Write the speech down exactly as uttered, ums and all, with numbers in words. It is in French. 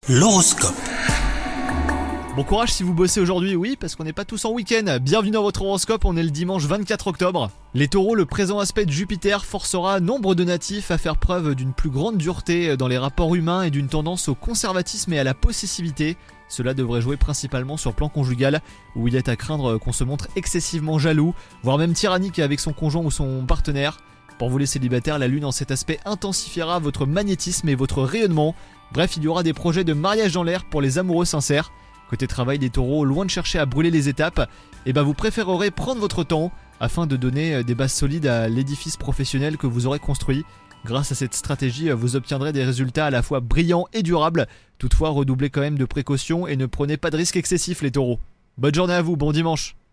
L'horoscope. Bon courage si vous bossez aujourd'hui, oui, parce qu'on n'est pas tous en week-end. Bienvenue dans votre horoscope, on est le dimanche vingt-quatre octobre. Les taureaux, le présent aspect de Jupiter forcera nombre de natifs à faire preuve d'une plus grande dureté dans les rapports humains et d'une tendance au conservatisme et à la possessivité. Cela devrait jouer principalement sur plan conjugal, où il est à craindre qu'on se montre excessivement jaloux, voire même tyrannique avec son conjoint ou son partenaire. Pour vous les célibataires, la lune en cet aspect intensifiera votre magnétisme et votre rayonnement. Bref, il y aura des projets de mariage dans l'air pour les amoureux sincères. Côté travail des taureaux, loin de chercher à brûler les étapes, eh ben vous préférerez prendre votre temps afin de donner des bases solides à l'édifice professionnel que vous aurez construit. Grâce à cette stratégie, vous obtiendrez des résultats à la fois brillants et durables. Toutefois, redoublez quand même de précautions et ne prenez pas de risques excessifs les taureaux. Bonne journée à vous, bon dimanche.